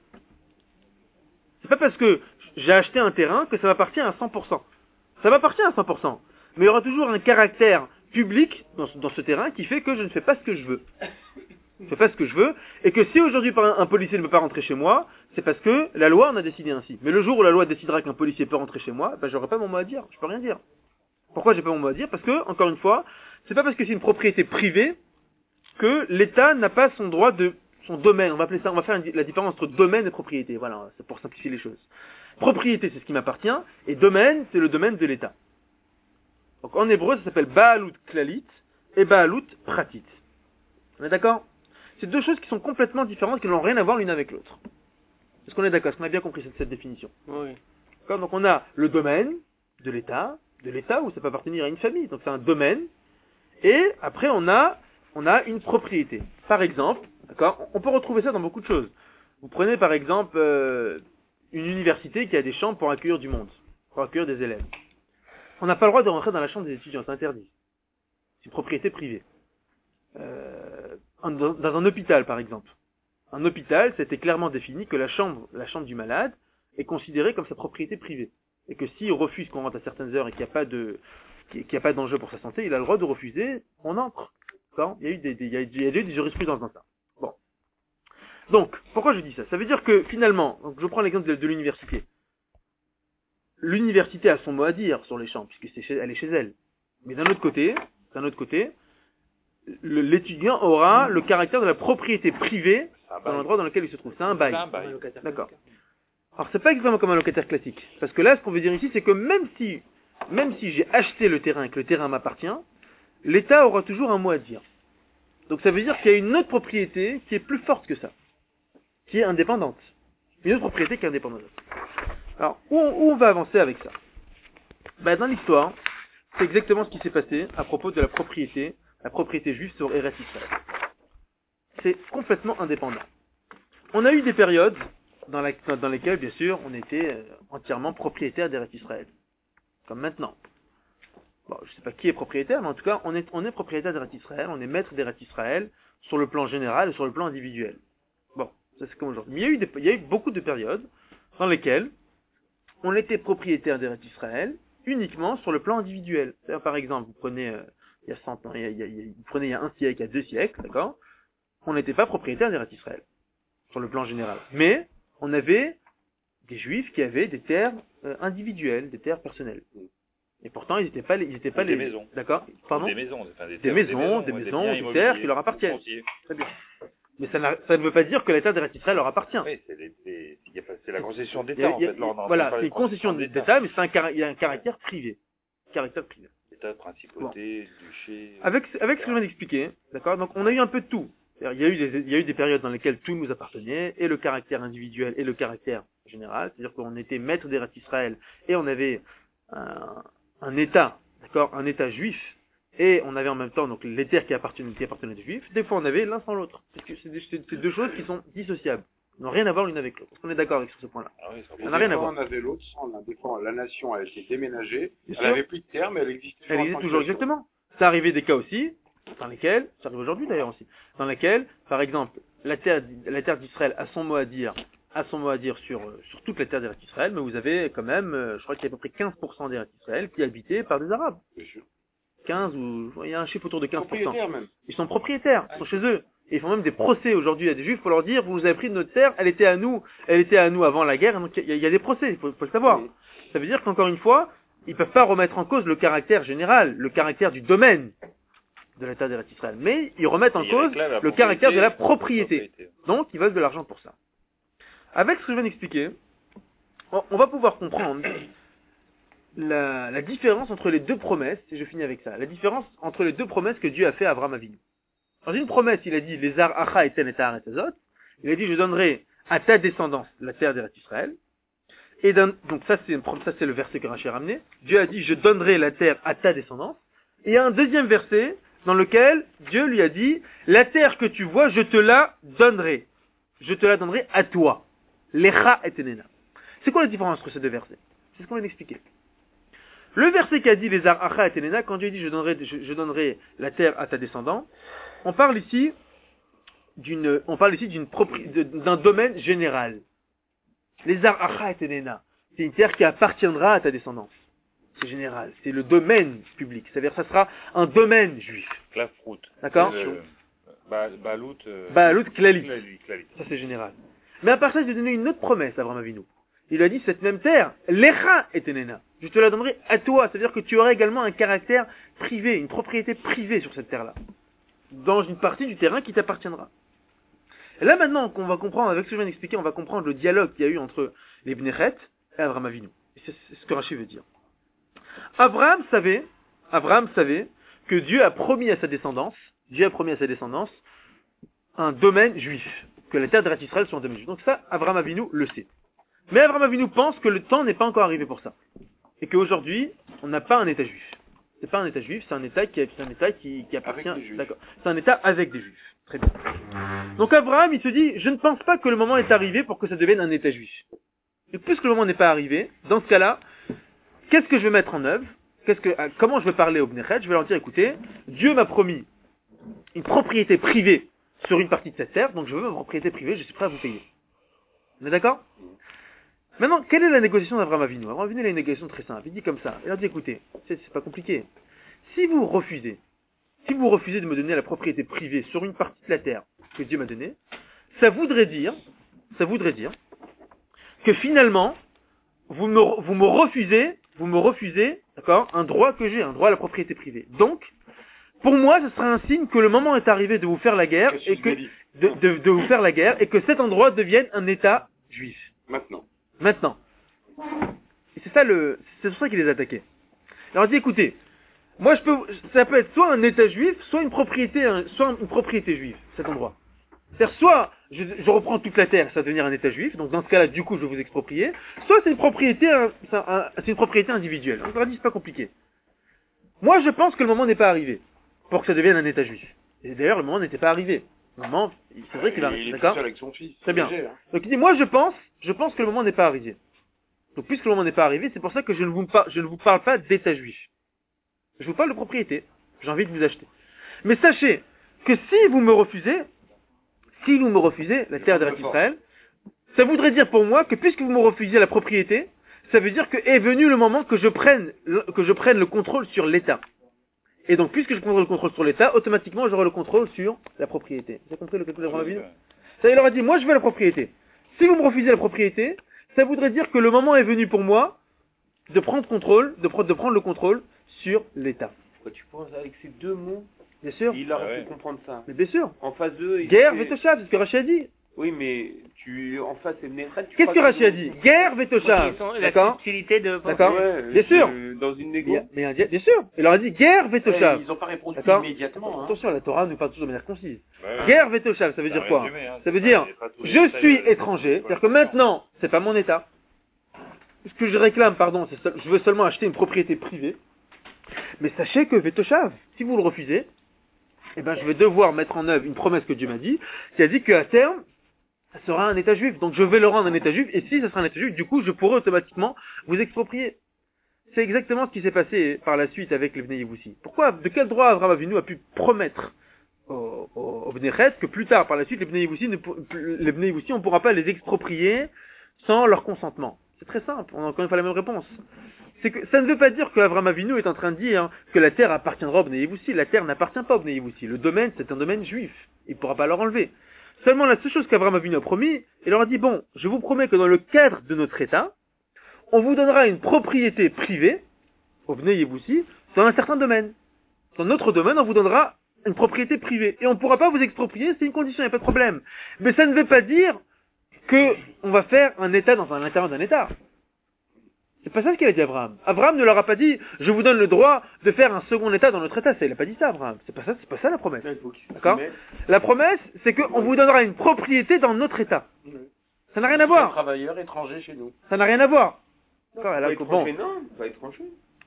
C'est pas parce que j'ai acheté un terrain que ça m'appartient à cent pour cent. Ça m'appartient à cent pour cent. Mais il y aura toujours un caractère public dans ce, dans ce terrain qui fait que je ne fais pas ce que je veux. Je ne fais pas ce que je veux. Et que si aujourd'hui par un, un policier ne peut pas rentrer chez moi, c'est parce que la loi en a décidé ainsi. Mais le jour où la loi décidera qu'un policier peut rentrer chez moi, ben j'aurai pas mon mot à dire. Je peux rien dire. Pourquoi j'ai pas mon mot à dire? Parce que, encore une fois, c'est pas parce que c'est une propriété privée que l'État n'a pas son droit de, son domaine. On va appeler ça, on va faire une- la différence entre domaine et propriété. Voilà, c'est pour simplifier les choses. Propriété, c'est ce qui m'appartient, et domaine, c'est le domaine de l'État. Donc en hébreu, ça s'appelle Baalut Klalit et Baalut Pratit. On est d'accord? C'est deux choses qui sont complètement différentes, qui n'ont rien à voir l'une avec l'autre. Est-ce qu'on est d'accord? Est-ce qu'on a bien compris cette, cette définition? Oui. D'accord. Donc on a le domaine de l'État, de l'État où ça peut appartenir à une famille, donc c'est un domaine, et après on a, on a une propriété. Par exemple, d'accord, on peut retrouver ça dans beaucoup de choses. Vous prenez par exemple euh, une université qui a des chambres pour accueillir du monde, pour accueillir des élèves. On n'a pas le droit de rentrer dans la chambre des étudiants, c'est interdit. C'est une propriété privée. Euh, dans, dans un hôpital par exemple. Un hôpital, c'était clairement défini que la chambre, la chambre du malade est considérée comme sa propriété privée. Et que s'il refuse qu'on rentre à certaines heures et qu'il n'y a pas de, qu'il n'y a pas d'enjeu pour sa santé, il a le droit de refuser, on entre. D'accord? Il y a eu des, des, il y a, il y a eu des jurisprudences dans ça. Bon. Donc, pourquoi je dis ça? Ça veut dire que finalement, donc je prends l'exemple de, de l'université. l'université a son mot à dire sur les champs, puisque c'est chez, elle est chez elle. Mais d'un autre côté, d'un autre côté, le- l'étudiant aura le caractère de la propriété privée dans l'endroit dans lequel il se trouve. C'est un bail. C'est un bail. D'accord. Alors c'est pas exactement comme un locataire classique. Parce que là, ce qu'on veut dire ici, c'est que même si, même si j'ai acheté le terrain et que le terrain m'appartient, l'État aura toujours un mot à dire. Donc ça veut dire qu'il y a une autre propriété qui est plus forte que ça. Qui est indépendante. Une autre propriété qui est indépendante. Alors, où on, où on va avancer avec ça? Ben, dans l'histoire, c'est exactement ce qui s'est passé à propos de la propriété, la propriété juive sur Eretz Israël. C'est complètement indépendant. On a eu des périodes dans, la, dans lesquelles, bien sûr, on était euh, entièrement propriétaire d'Eretz Israël. Comme maintenant. Bon, je ne sais pas qui est propriétaire, mais en tout cas, on est, on est propriétaire d'Eretz Israël, on est maître d'Eretz Israël sur le plan général et sur le plan individuel. Bon, ça c'est comme aujourd'hui. Mais il y a eu, des, il y a eu beaucoup de périodes dans lesquelles on était propriétaire d'Eretz Israël uniquement sur le plan individuel. C'est-à-dire, par exemple, vous prenez euh, il y a cent ans, il y a, il y a, il y a, vous prenez il y a un siècle, il y a deux siècles, d'accord? On n'était pas propriétaire d'Eretz Israël sur le plan général. Mais on avait des juifs qui avaient des terres euh, individuelles, des terres personnelles. Et pourtant, ils n'étaient pas les, ils étaient pas Des les, maisons. d'accord? Pardon? Des maisons, enfin, des, Des terres, maisons, des ouais, maisons, biens des immobiliers, terres qui leur appartiennent. fonciers. Très bien. Mais ça, n'a- ça ne veut pas dire que la terre d'Eretz Israël leur appartient. Oui, c'est les- les- il y a pas- c'est la concession Il y a- d'État, en il y a- fait. Là, on entend voilà, parler c'est une de concession d'État, mais c'est un, cara- il y a un caractère privé. Caractère privé. État, principauté, duché. Avec, avec ce que je viens d'expliquer, d'accord? Donc, on a eu un peu de tout. C'est-à-dire, Il y, a eu des, il y a eu des périodes dans lesquelles tout nous appartenait, et le caractère individuel et le caractère général. C'est-à-dire qu'on était maître d'Eretz Israël, et on avait un, un État, d'accord? Un État juif, et on avait en même temps donc les terres qui appartenaient, qui appartenaient aux juifs. Des fois, on avait l'un sans l'autre. Parce que c'est des- c'est c'est deux choses qui sont dissociables. Ils n'ont rien à voir l'une avec l'autre. Est-ce qu'on est d'accord avec sur ce point-là? Ah oui, ça Ça n'a rien à voir. On avait l'autre, on a des fois, la nation a été déménagée, Bien elle sûr. avait plus de terre, mais elle existe toujours. Elle en existe tant que toujours nation. exactement. Ça arrivait des cas aussi, dans lesquels, ça arrive aujourd'hui d'ailleurs aussi, dans lesquels, par exemple, la terre, la terre d'Israël a son mot à dire, a son mot à dire sur, euh, sur toute la terre d'Eretz Israël, mais vous avez quand même, euh, je crois qu'il y a à peu près quinze pour cent d'Eretz Israël qui est habité par des Arabes. Bien sûr. quinze ou, il y a un chiffre autour de quinze pour cent. Propriétaire même. Ils sont propriétaires, ils sont chez eux. Et ils font même des procès aujourd'hui à des juifs pour leur dire, vous nous avez pris de notre terre, elle était à nous, elle était à nous avant la guerre, donc il y, a- il y a des procès, il faut, faut le savoir. Oui. Ça veut dire qu'encore une fois, ils peuvent pas remettre en cause le caractère général, le caractère du domaine de la terre d'Eretz Israël, mais ils remettent en Il cause réclame la le caractère de la propriété. propriété. Donc, ils veulent de l'argent pour ça. Avec ce que je viens d'expliquer, on, on va pouvoir comprendre la, la différence entre les deux promesses, et je finis avec ça, la différence entre les deux promesses que Dieu a fait à Abraham Avinu. Dans une promesse, il a dit, les ar acha et ten et tahar et tazot, il a dit, je donnerai à ta descendance la terre d'Eretz Israël, et d'un- donc ça c'est, une prom- ça c'est le verset que Rachid a ramené, Dieu a dit, je donnerai la terre à ta descendance, et il y a un deuxième verset, dans lequel Dieu lui a dit, la terre que tu vois, je te la donnerai. Je te la donnerai à toi. Lecha et tenena. C'est quoi la différence entre ces deux versets? C'est ce qu'on vient d'expliquer. Le verset qui a dit les ar acha et tenena, quand Dieu dit je donnerai, je, je donnerai la terre à ta descendant, on parle ici d'une, on parle ici d'une propri- de- d'un domaine général. Les ar acha et tenena, c'est une terre qui appartiendra à ta descendance. C'est général, c'est le domaine public. C'est-à-dire, ça sera un domaine juif. Clafrout. D'accord? Euh, ba- Balout. euh, Balout klali. Klali, Klali. Ça, c'est général. Mais à part ça, je vais donner une autre promesse à Abraham Avinu. Il a dit, cette même terre, lecha et tenena. Je te la donnerai à toi. C'est-à-dire que tu auras également un caractère privé, une propriété privée sur cette terre-là. Dans une partie du terrain qui t'appartiendra. Et là, maintenant, qu'on va comprendre, avec ce que je viens d'expliquer, on va comprendre le dialogue qu'il y a eu entre les Bnechet et Abraham Avinu. Et c'est c'est ce que Rachid veut dire. Abraham savait, Abraham savait que Dieu a promis à sa descendance, Dieu a promis à sa descendance un domaine juif, que la terre d'Eretz Israël soit un domaine juif. Donc ça, Abraham Avinu le sait. Mais Abraham Avinu pense que le temps n'est pas encore arrivé pour ça. Et qu'aujourd'hui, on n'a pas un État juif. C'est pas un État juif, c'est un État qui, c'est un État qui, qui appartient. Avec des Juifs. D'accord. C'est un État avec des juifs. Très bien. Donc Abraham, il se dit, je ne pense pas que le moment est arrivé pour que ça devienne un État juif. Et puisque le moment n'est pas arrivé, dans ce cas-là, qu'est-ce que je vais mettre en œuvre? Qu'est-ce que, comment je vais parler au Bnechet? Je vais leur dire, écoutez, Dieu m'a promis une propriété privée sur une partie de cette terre, donc je veux ma propriété privée, je suis prêt à vous payer. On est d'accord? Maintenant, quelle est la négociation d'Abraham Avinu? Abraham Avinu, il a une négociation très simple. Il dit comme ça. Il leur dit, écoutez, c'est, c'est pas compliqué. Si vous refusez, si vous refusez de me donner la propriété privée sur une partie de la terre que Dieu m'a donnée, ça voudrait dire, ça voudrait dire que finalement, vous me, vous me refusez, vous me refusez, d'accord, un droit que j'ai, un droit à la propriété privée. Donc, pour moi, ce sera un signe que le moment est arrivé de vous faire la guerre et que, de, de, de vous faire la guerre et que cet endroit devienne un État juif. Maintenant. Maintenant. Et c'est ça le, c'est pour ça qu'il les attaquait. Alors il dit, écoutez, moi je peux, ça peut être soit un État juif, soit une propriété, un- soit une propriété juive, cet endroit. C'est-à-dire soit je, je reprends toute la terre, ça va devenir un État juif, donc dans ce cas-là, du coup, je vais vous exproprier, soit c'est une propriété, un- c'est un- c'est une propriété individuelle. On leur dit, c'est pas compliqué. Moi, je pense que le moment n'est pas arrivé pour que ça devienne un État juif. Et d'ailleurs, le moment n'était pas arrivé. Le moment, c'est vrai qu'il va Il arriver, est d'accord? seul avec son fils. Très bien. Léger, hein. Donc il dit, moi je pense, je pense que le moment n'est pas arrivé. Donc puisque le moment n'est pas arrivé, c'est pour ça que je ne vous, par- je ne vous parle pas d'état juif. Je vous parle de propriété. J'ai envie de vous acheter. Mais sachez que si vous me refusez, si vous me refusez la terre d'Eretz Israël, ça voudrait dire pour moi que puisque vous me refusez la propriété, ça veut dire que est venu le moment que je prenne, le- que je prenne le contrôle sur l'État. Et donc puisque je prendrai le contrôle sur l'État, automatiquement j'aurai le contrôle sur la propriété. Vous avez compris le calcul d'Abraham Avinu? Ça, il leur a dit, moi je veux la propriété. Si vous me refusez la propriété, ça voudrait dire que le moment est venu pour moi de prendre contrôle, de, pre- de prendre le contrôle sur l'État. Quoi, tu penses avec ces deux mots, Bien sûr. il aurait Ah ouais. pu comprendre ça. Mais bien sûr. En face d'eux, il Guerre, fait- Vetoshav, c'est ce que Rachid a dit. Oui, mais tu en face c'est Mnechad. tu Qu'est-ce crois que Rachid a qu'ils dit? Guerre, Vetoshav. Ils sont- La D'accord? subtilité de penser. D'accord. Ouais, Bien je- sûr. Dans une Il négo. y a- mais il y a- Bien sûr. Il leur a dit guerre, Eh, Vetoshav. Ils n'ont pas répondu D'accord. immédiatement. Hein. Attention, la Torah nous parle toujours de manière concise. Ouais. Guerre, Vetoshav, ça veut C'est dire un quoi? résumé, hein, Ça c'est veut pas- dire, c'est pas tous les je détails, suis euh, étranger, voilà. c'est-à-dire que maintenant, c'est pas mon État. Ce que je réclame, pardon, c'est seul- je veux seulement acheter une propriété privée. Mais sachez que Vetoshav, si vous le refusez, eh ben, je vais devoir mettre en œuvre une promesse que Dieu m'a dit, qui a dit qu'à terme, ça sera un État juif. Donc je vais le rendre un État juif, et si ça sera un État juif, du coup, je pourrai automatiquement vous exproprier. C'est exactement ce qui s'est passé par la suite avec les Bnei Yevussi. Pourquoi, de quel droit Abraham Avinu a pu promettre aux, aux, aux Bnei Chet que plus tard, par la suite, les Bnei Yevussi, ne pour- les Bnei Yevussi, on ne pourra pas les exproprier sans leur consentement? C'est très simple, on a encore une fois la même réponse. C'est que ça ne veut pas dire que Abraham Avinu est en train de dire que la terre appartiendra aux Bnei Yevussi. La terre n'appartient pas aux Bnei Yevussi. Le domaine, c'est un domaine juif. Il ne pourra pas leur enlever. Seulement, la seule chose qu'Abraham Avinu a promis, il leur a dit, bon, je vous promets que dans le cadre de notre État, on vous donnera une propriété privée, aux Bnei Yevussi, dans un certain domaine. Dans notre domaine, on vous donnera une propriété privée. Et on ne pourra pas vous exproprier, c'est une condition, il n'y a pas de problème. Mais ça ne veut pas dire que on va faire un État dans un l'intérieur d'un État. C'est pas ça ce qu'il a dit Abraham. Abraham ne leur a pas dit, je vous donne le droit de faire un second État dans notre État. Ça, il a pas dit ça, Abraham. C'est pas ça, c'est pas ça la promesse. Il faut qu'ils se D'accord? soumettent. La promesse, c'est qu'on vous donnera une propriété dans notre État. Ça n'a rien à Un voir. travailleur étranger chez nous. Ça n'a rien à voir. D'accord, elle a- Pas étranger, bon. non, pas étranger.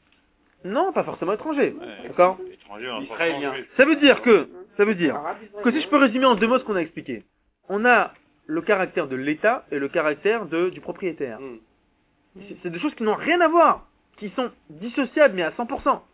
Non, pas forcément étranger. Ouais. D'accord? Étranger, on Israélien. s'en fout. Ça veut dire que, ça veut dire Arabe, que si je peux résumer en deux mots ce qu'on a expliqué, on a le caractère de l'État et le caractère de, du propriétaire. Mm. C'est- C'est des choses qui n'ont rien à voir, qui sont dissociables, mais à cent pour cent.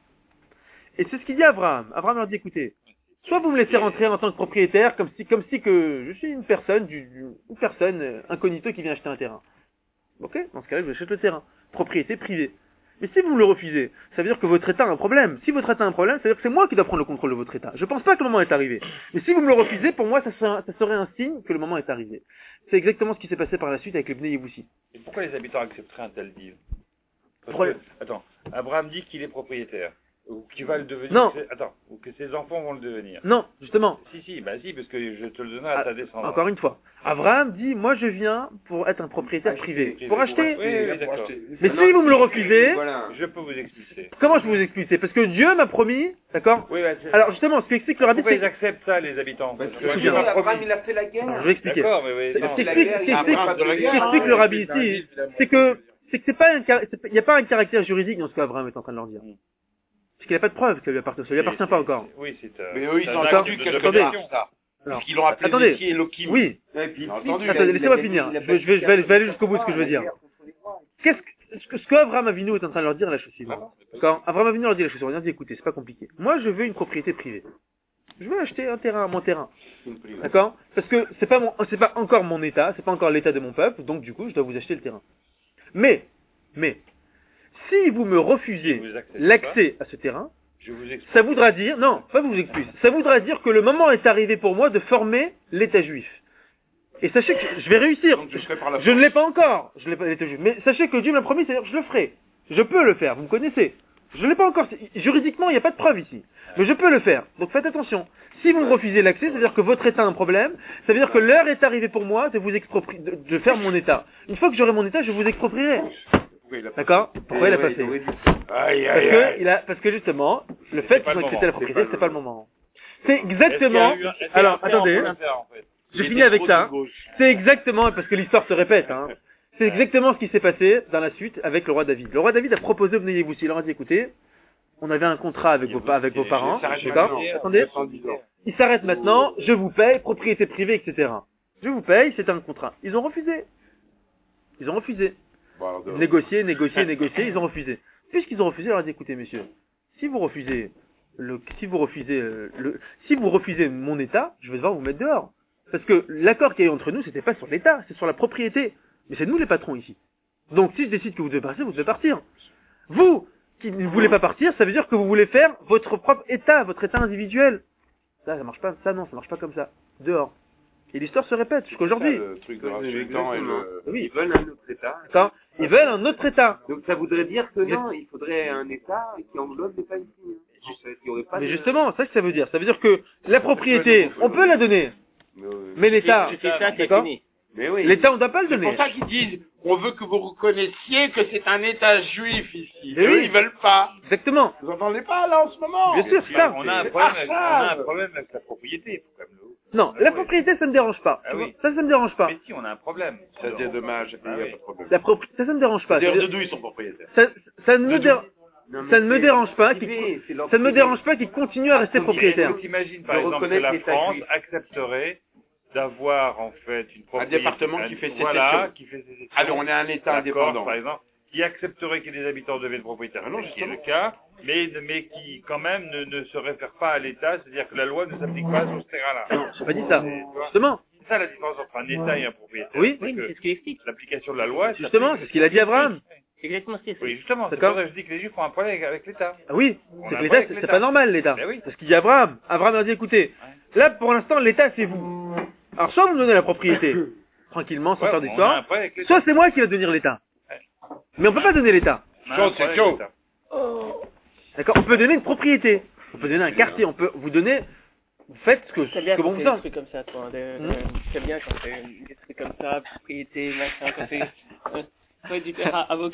Et c'est ce qu'il dit à Abraham. Abraham leur dit, écoutez, soit vous me laissez rentrer en tant que propriétaire, comme si, comme si que je suis une personne, du, du- une personne euh, incognito qui vient acheter un terrain. Ok? Dans ce cas-là, je achète le terrain. Propriété privée. Mais si vous me le refusez, ça veut dire que votre État a un problème. Si votre État a un problème, ça veut dire que c'est moi qui dois prendre le contrôle de votre État. Je pense pas que le moment est arrivé. Mais si vous me le refusez, pour moi, ça serait, ça serait un signe que le moment est arrivé. C'est exactement ce qui s'est passé par la suite avec les Bnei Yevussi. Et pourquoi les habitants accepteraient un tel deal? Parce Problème. que- attends, Abraham dit qu'il est propriétaire, ou qu'il va le devenir. Non. c'est- Attends, ou que ses enfants vont le devenir. Non, justement. Si, si, bah si, parce que je te le donnerai à Ah, ta descendance. Encore une fois. Abraham dit, moi je viens pour être un propriétaire privé. privé, Pour pour acheter. Oui, oui, d'accord. Mais si vous me le refusez, Voilà. Je peux vous expliquer. comment je peux vous expliquer? Parce que Dieu m'a promis, d'accord? Oui, bah, c'est- Alors justement, ce qu'explique le rabbi, pourquoi c'est... ils acceptent ça, les habitants? Parce Parce que que c'est Dieu bien. m'a Abraham, promis. il a fait la guerre. Alors, je vais expliquer. D'accord, mais oui. Ce non. qui la explique, guerre, ce qui il a explique- pas de la ce qui guerre, explique hein. le rabbi ici, c'est que, c'est que c'est pas un, car- c'est pas- il n'y a pas un caractère juridique dans ce qu'Abraham est en train de leur dire. Parce qu'il n'y a pas de preuve que ça lui appartient, ça lui appartient pas encore. Oui, c'est. euh, Mais eux, ils c'est ont un entendu acte de quelque attendez. part, ça. Alors, Parce qu'ils l'ont appelé attendez. Messie Elohim. Oui, Et puis, J'ai le entendu, fils, attendez, il a laissez-moi gagné- finir. il a Je vais- je vais- je vais aller- je vais aller jusqu'au bout de ce que je veux la dire. guerre contre les Rois. Qu'est-ce que, ce que, ce que Abraham Avinu est en train de leur dire, la chose suivante. Quand Abraham Avinu leur dit la chose suivante, il leur dit, écoutez, c'est pas compliqué. Moi, je veux une propriété privée. Je veux acheter un terrain, mon terrain. D'accord? Parce que c'est pas mon, c'est pas encore mon état, c'est pas encore l'état de mon peuple, donc du coup, je dois vous acheter le terrain. Mais, mais, si vous me refusez Vous acceptez l'accès à ce terrain, Je vous explique. ça voudra dire, non, pas vous excuse, ça voudra dire que le moment est arrivé pour moi de former l'état juif. Et sachez que je vais réussir. Donc, je ferai par la Je ne l'ai pas encore. Je l'ai pas été juif. Mais sachez que Dieu me l'a promis, c'est-à-dire que je le ferai. Je peux le faire, vous me connaissez. Je ne l'ai pas encore. Juridiquement, il n'y a pas de preuve ici. Mais je peux le faire. Donc faites attention. Si vous me refusez l'accès, ça veut dire que votre état a un problème. Ça veut dire que l'heure est arrivée pour moi de vous exproprier, de, de faire mon état. Une fois que j'aurai mon état, je vous exproprierai. D'accord? Pourquoi il a passé? Aïe, Parce aïe, que, aïe. il a, parce que justement, le fait pas qu'ils le ont accepté moment, la propriété, c'est pas c'est pas le le moment. C'est exactement, Est-ce qu'il y a eu un- est-ce qu'il y a alors, un fait attendez, complémentaire, en fait je Il finis était avec trop ça. de gauche. C'est exactement, parce que l'histoire se répète, hein. C'est exactement ce qui s'est passé dans la suite avec le roi David. Le roi David a proposé au Bnei Yévoussi. Il leur a dit, écoutez, on avait un contrat avec vos, pa- avec vos parents, Il s'arrête d'accord? maintenant. Attendez. deux cent dix ans. Il s'arrête maintenant, je vous paye, propriété privée, et cetera. Je vous paye, c'est un contrat. Ils ont refusé. Ils ont refusé. Bon, alors, de- Négocier, négocier, négocier, ils ont refusé. Puisqu'ils ont refusé, on leur a dit, écoutez, messieurs, si vous refusez le, si vous refusez euh, le, si vous refusez mon état, je vais devoir vous mettre dehors. Parce que l'accord qu'il y a eu entre nous, c'était pas sur l'état, c'est sur la propriété. Mais c'est nous les patrons ici. Donc, si je décide que vous devez partir, vous devez partir. Vous, qui ne voulez pas partir, ça veut dire que vous voulez faire votre propre état, votre état individuel. Ça, ça marche pas, ça non, ça marche pas comme ça. Dehors. Et l'histoire se répète jusqu'à aujourd'hui. Le truc de Rachelitan et le... Oui, ils veulent un autre État. D'accord? Ils veulent un autre état. Donc ça voudrait dire que non, il faudrait un État qui englobe les Palestiniens. En fait, il y aurait pas Mais de- justement, c'est ça que ça veut dire. Ça veut dire que la propriété, on peut la donner. Mais, oui. Mais l'État, C'est ça qui est d'accord? fini. Mais oui. L'État, on ne doit pas le C'est donner. pour ça qu'ils disent, on veut que vous reconnaissiez que c'est un État juif ici. Mais Eux, oui. ils veulent pas. Exactement. Vous entendez pas, là, en ce moment? Bien sûr, c'est ça. On a un C'est problème avec, on pas a un ça. problème avec la propriété, il faut quand même le... Non, la propriété, ça me dérange pas. Ah Tu vois, oui. Ça, ça me dérange pas. Mais si, on a un problème. Ça, c'est dommage, il Ah n'y a oui. pas de problème. La propri- ça, ça me dérange pas. D'ailleurs, C'est-à-dire- de d'où ils sont propriétaires. Ça, ça ne me De dérange, Non, mais ça ne me c'est dérange pas privé, qu'il- c'est leur ça ne me privé. dérange pas qu'ils continuent à rester Ah, propriétaires. T'imagines par De exemple que reconnaître la l'État France juif. accepterait d'avoir en fait une propriété... département qui fait sécession. Voilà, qui fait sécession. Alors, on est un État D'accord, indépendant. par exemple, qui accepterait que les habitants deviennent propriétaires, Ah non, ce qui est le justement. cas, mais, mais qui quand même ne, ne se réfère pas à l'État, c'est-à-dire que la loi ne s'applique pas sur ce terrain-là. Non, j'ai pas dit ça. C'est- tu vois, Justement. c'est ça la différence entre un État et un propriétaire. Oui. Oui, mais C'est c'est que ce qu'il explique. l'application de la loi... Justement, s'applique- c'est ce qu'il a dit Abraham. C'est exactement ce qu'il Oui, explique. justement, c'est D'accord. pour ça que je dis que les Juifs ont un problème avec, avec l'État. Ah oui. On C'est a que un l'État, problème c'est avec c'est l'État. pas normal, l'État. Ben oui. C'est ce qu'il dit Abraham. Abraham a dit, écoutez, là, pour l'instant, l'État, c'est vous. Alors, soit vous me donnez la propriété, tranquillement, sans Ouais, faire on a un d'histoire, problème avec l'État. soit c'est moi qui vais devenir l'État. Mais on peut pas donner l'État. On a un Chaud, problème c'est avec chaud. l'État. D'accord? On peut donner une propriété. On peut donner un quartier. On peut vous donner, vous faites ce que, C'est ce bien que quand bon tu vous fais des semble. trucs comme ça, toi. de- Hmm. de- C'est bien quand tu fais des trucs comme ça, propriété, machin, quand tu fais... Ouais, du faire avocat.